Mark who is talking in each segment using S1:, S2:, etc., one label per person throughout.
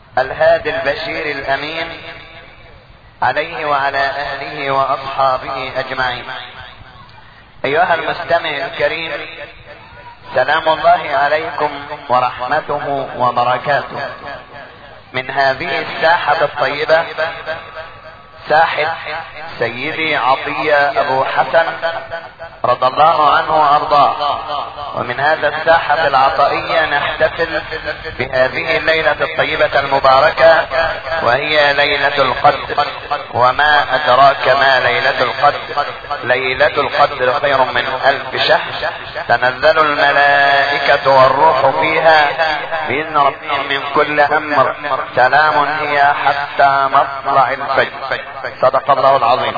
S1: الهادي البشير الامين عليه وعلى اهله واصحابه اجمعين. ايها المستمع الكريم، سلام الله عليكم ورحمته وبركاته من هذه الساحة الطيبة، ساحة سيدي عطية ابو حسن رضي الله عنه وارضاه. ومن هذا الساحة العطائية نحتفل بهذه الليلة الطيبة المباركة، وهي ليلة القدر. وما ادراك ما ليلة القدر؟ ليلة القدر خير من 1000 شهر، تنزل الملائكة والروح فيها بإذن ربهم من كل امر، سلام هي حتى مطلع الفجر. صدق الله العظيم.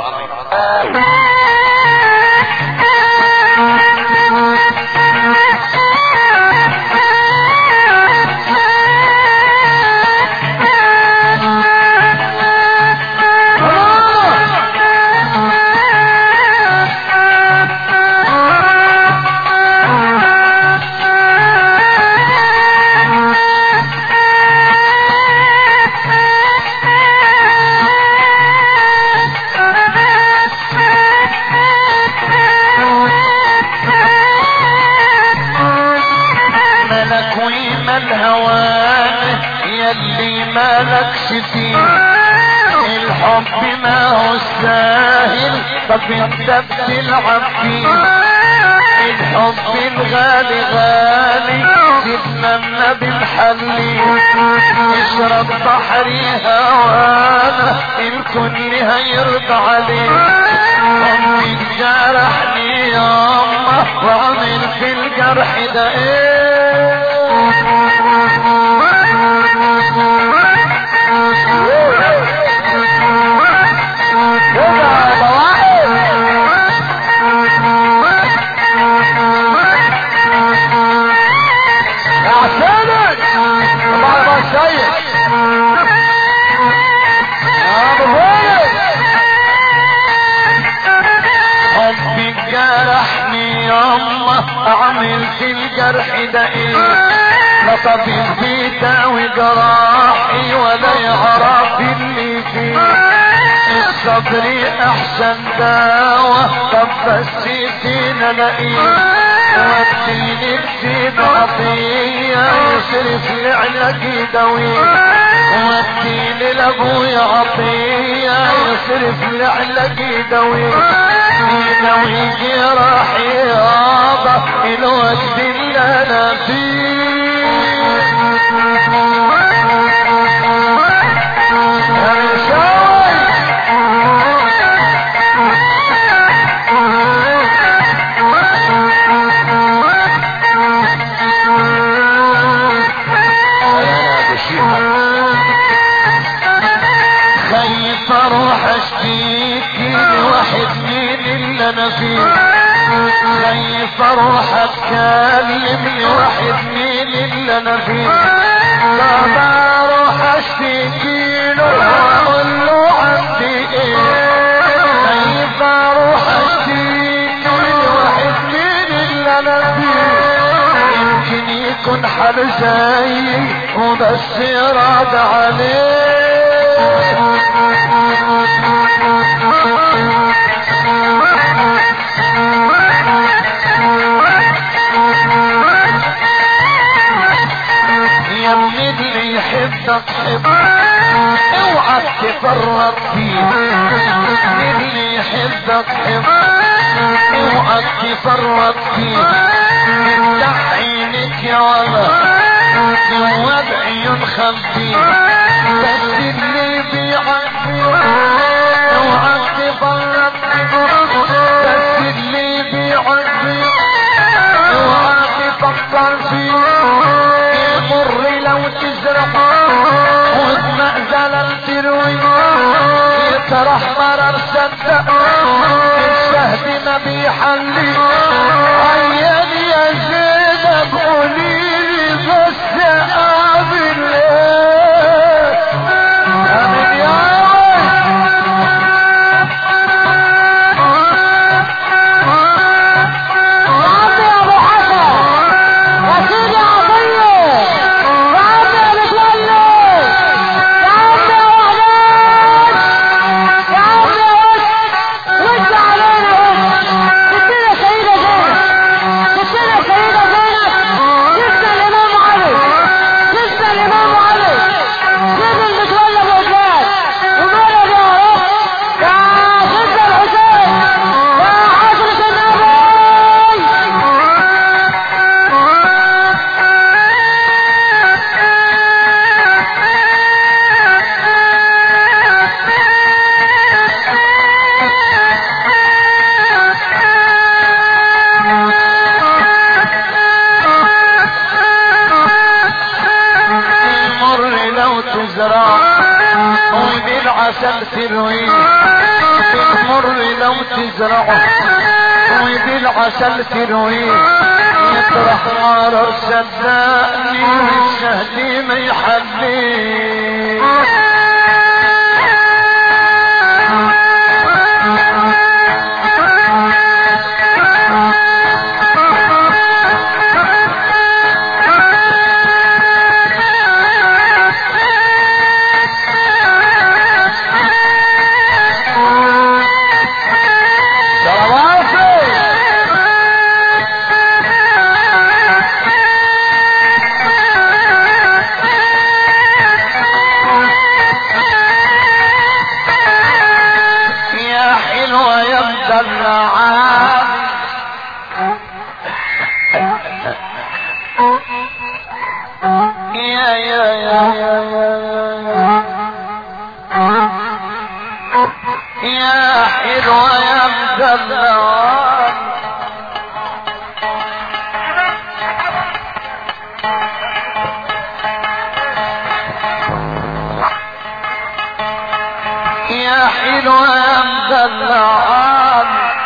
S2: الحب ما هو ساهل، طب انت بتلعب فيه. الحب الغالي غالي، سيدنا النبي محلي. اشرب بحري هوانا، الكل هيرضى عليه. امي جرحني ياما، وعمل في الجرح ده ايه؟ اعمل في الجرح ده ايه؟ لا طبيب بيداوي جراحي ولا يعرف اللي فيه. الصبر احسن دواء، طب بس فينا نلاقيه. وديني بسيد عطية، يصرف لعلاج يداويه. وديني لابويا عطية، يصرف لعلاج يداويه. يداوي جراحي يابا، الوقت اللي انا فيه. خايف اروح اشتكي لواحد من اللي انا فيه. خايف اروح اتكلم لواحد من اللي انا فيه. طب اروح اشتكي له واقول له عندي ايه؟ خايف اروح اشتكي لواحد من اللي انا فيه. يمكن يكون حال زيي وبس يراد عليه. يا ابني اللي يحبك حب، اوعى تفرط فيه. اللي يحبك حب، اوعى تفرط فيه. افتح عينك يا ولد، جواب عيون خبيه. بس اللي بيعدي اوعى تفرط فيه. بس اللي بيعدي اوعى تفكر فيه. يمر لو تزرع والمأزلة تروي، يطرح مرر صدق الشهد ما بيحلي. عيان يا زينب قوليلي بس قابل ايه؟ امين يا تزرع وبالعسل ترويه، المر لو تزرعه وبالعسل ترويه، يطرح مرر صدقني والشهد ما يحليه. يا حلوة يا مدلعان يا حلوة يا مدلعان،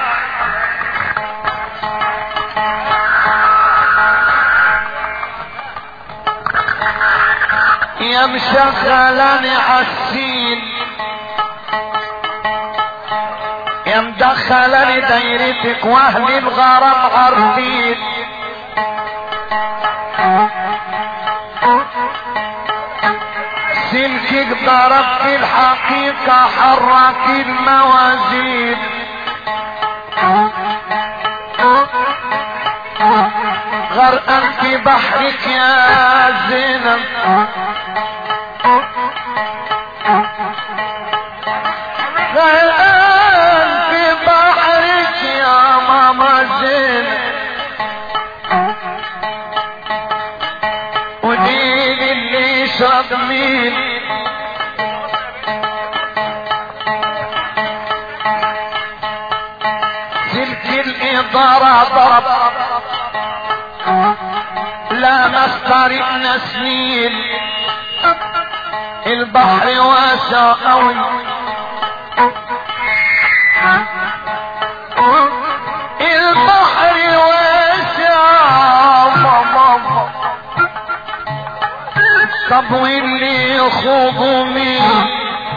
S2: يا مشغلاني عالسين، يا مدخلاني دايرتك واهلي الغرام عارفين، سلكك ضرب في الحقيقة حرك الموازين، غرقان في بحرك يا زينب، غرقان في بحرك يا ماما زينب، ودين اللي يشرب مين سلك الإدارة ضرب لا مسترقنا سنين، البحر واسع قوي البحر واسع ماما، طب واللي يخوضوا مين؟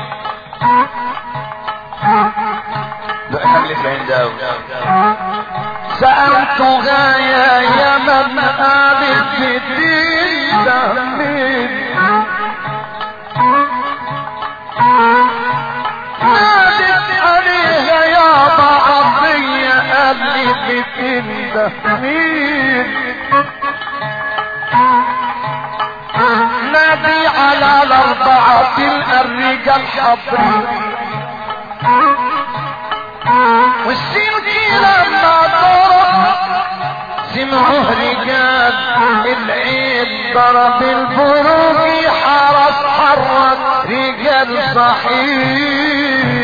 S2: سألتها يا من قالت الدين ده مين؟ نادت عليها يا بعضية قالت الدين ده مين؟ نادي على الأربعة الرجال حضرين، والسلكي لما ضرب سمعوه رجال العيد ضرب البروج حرس حرك رجال صحيح.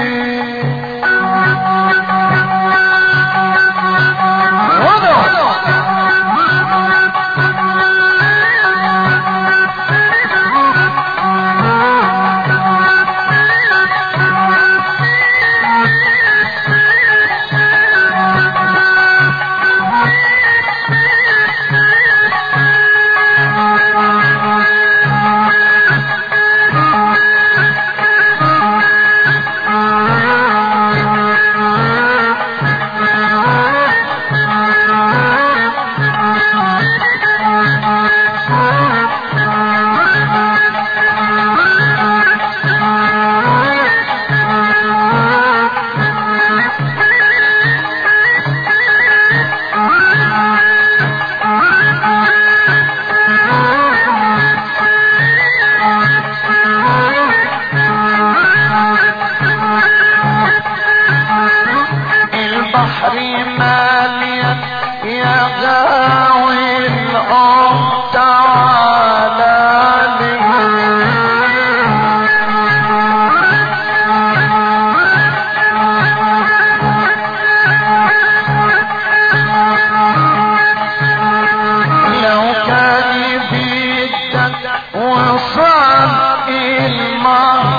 S2: وصل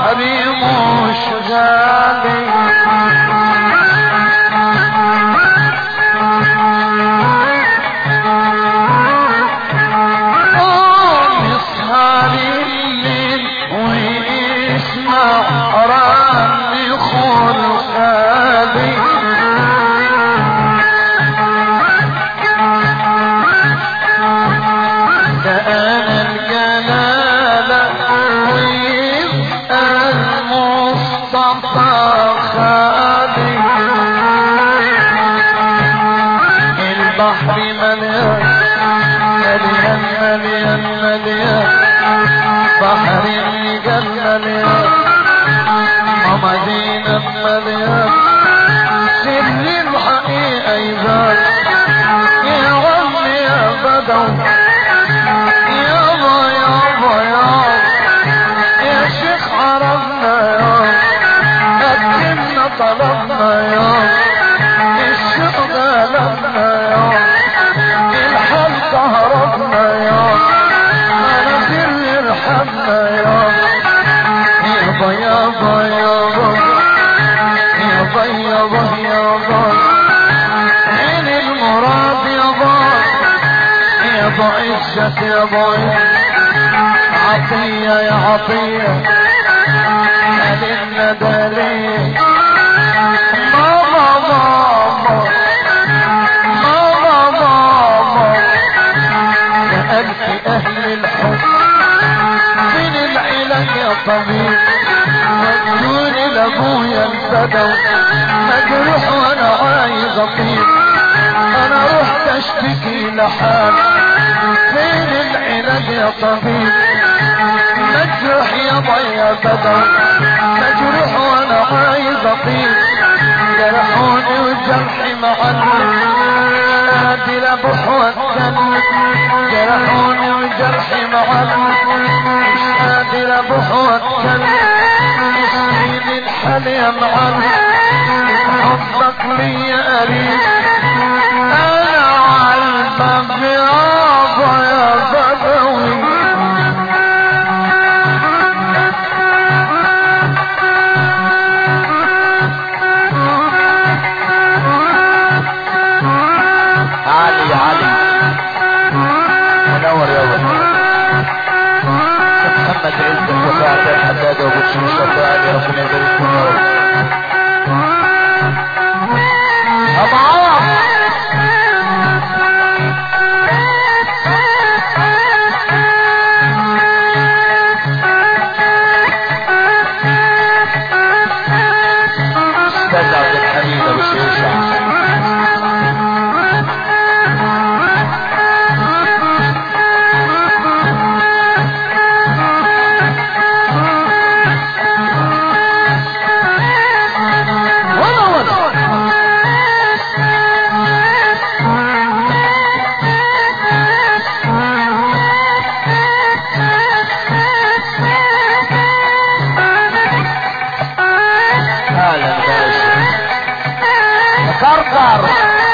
S2: البحر مش غالي نسهر الليل ويسمع رن خلقالي بحر الرجال مليان ماما زينب مليان سر الحقيقة يبان يا عم يا بدو يابا يابا يابا يا شيخ عرفنا يابا قدمنا طلبنا يابا الشيخ غلبنا يابا الحال هربنا يابا يابا يابا يابا يابا يابا يابا عين المراد يابا يابا عزت يابا عطية يا عطية قال الندى ليه ماما ماما ماما ماما سألت أهل الحب من العلاج يا طبيب ودوني لابويا البدو مجروح وانا عايز اطيب انا رحت اشتكي لحال فين العلاج يا طبيب مجروح يابا يا بدو مجروح وانا عايز اطيب جرحوني وجرحي معلم نادي لابوح والدم جرحوني وجرحي معلم نادي لابوح والدم يسعيد الحال يا معلم حبك ليا قريب انا عالباب يابا يا بدوي
S1: علي علي منور يا ولد محمد عزت وفاعل الحداد وابو شمس وفاعل ربنا يبارك فيكم يا رب. ابو عوض استاذ عبد الحميد ابو شيشة كركر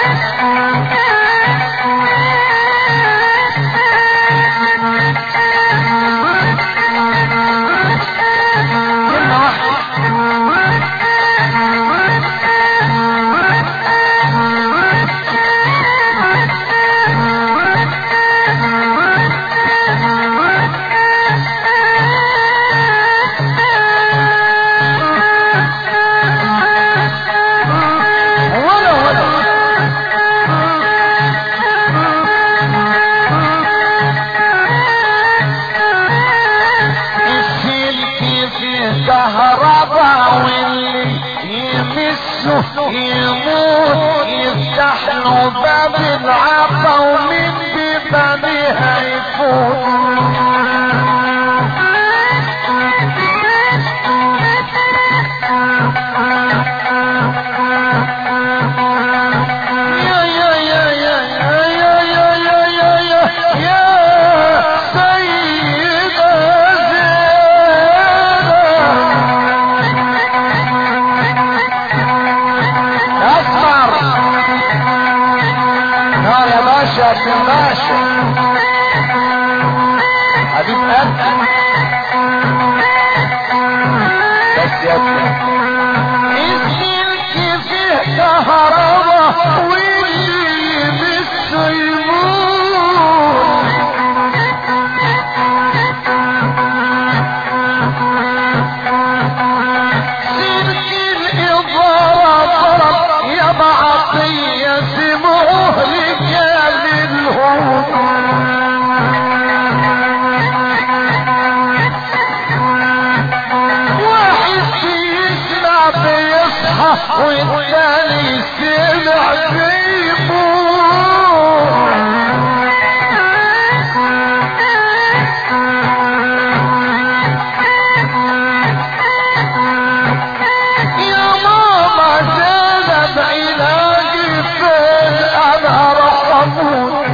S1: يموت يفتح له باب العطا ومن ببابها يفوت حبيب قلبي
S2: واللي بالسيمون سلك الإضرار ضرب يا بعطية سموه رجال الهون والثاني سمع بيبور يا ماما زينب علاجي فين انا رحمون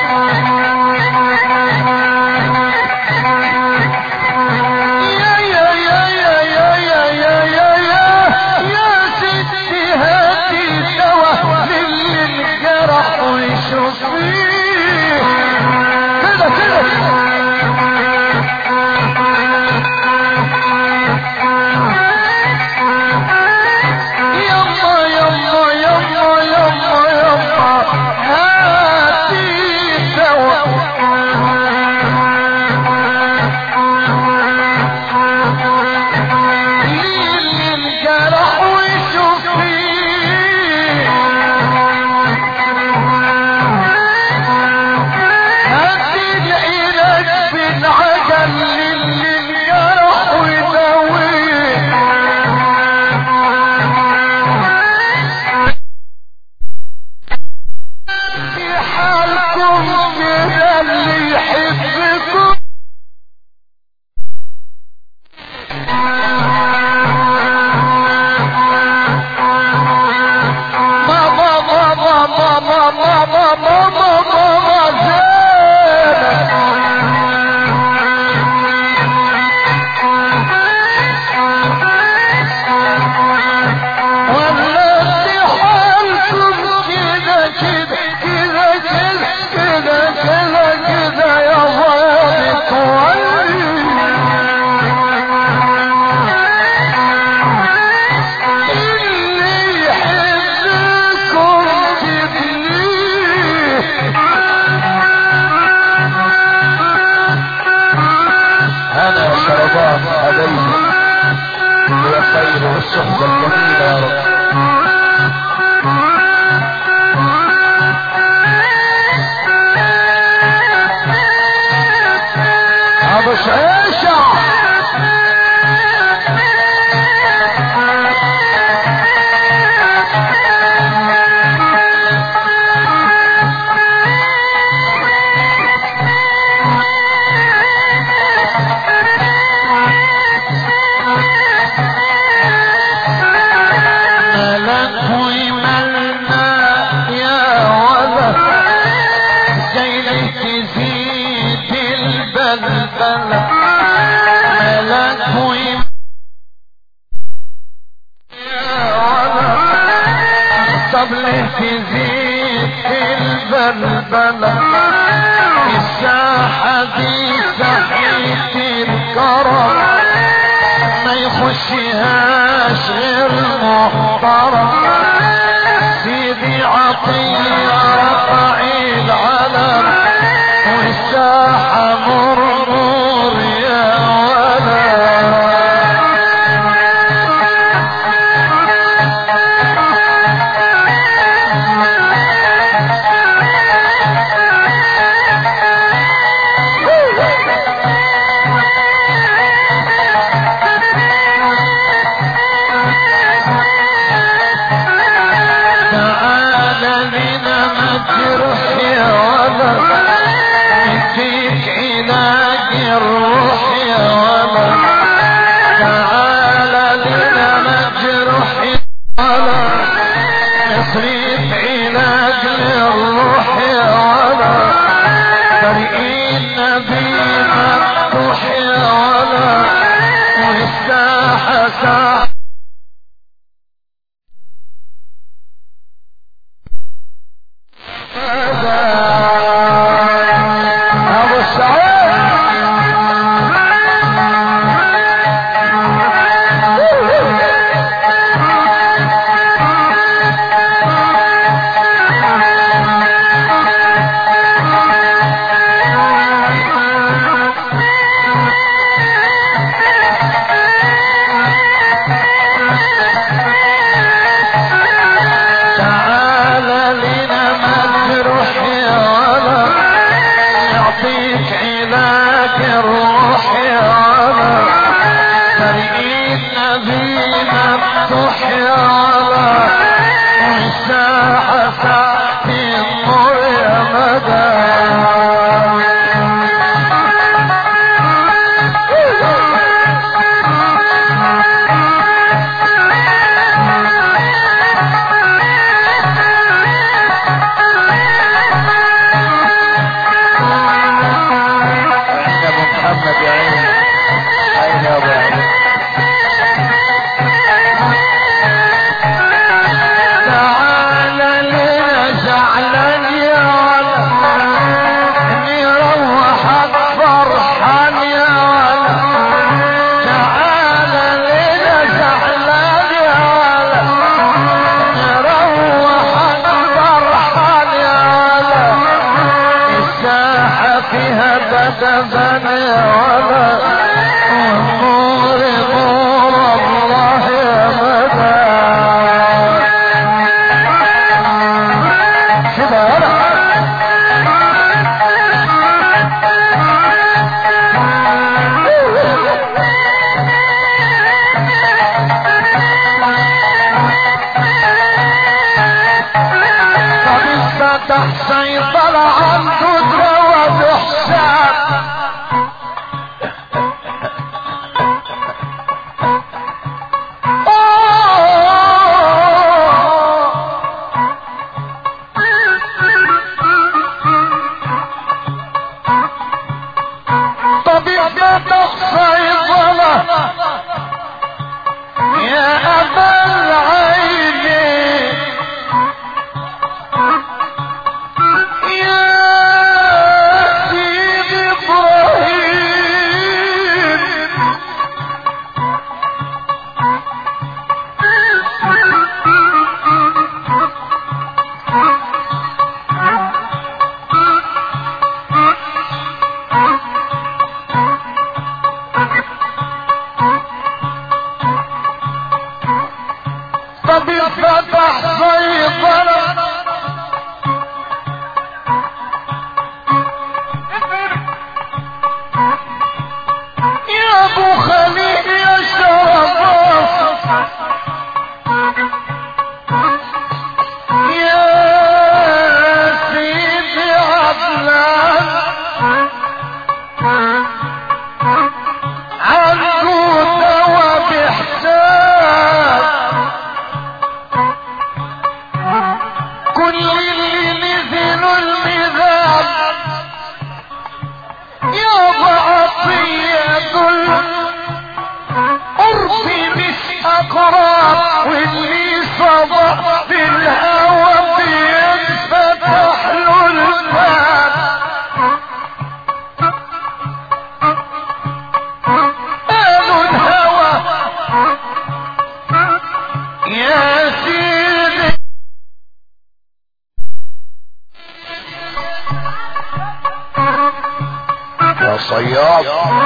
S2: الصحبة الجميلة يا رب. ابو شعيشة تزيد البلبلة الساحة دي ساحة الكرم ما يخشيهاش غير محترم سيدي عطية رفع العلم والساحة مرمور يا ولد. عنده دواء بحساب. طبيب فتح صيدلة يا أبا العيني يا سيدي إبراهيم طبيب فتح صيدلة يا ابو خليل يا شرف يا سيدي عدنان عنده دواء بحساب. كل اللي نزلوا الميزان يا عطية دول قربي مش اقرب، واللي صبح في الهوى بينفتح له الباب. قالوا الهوى يا سيدي
S1: يا صياد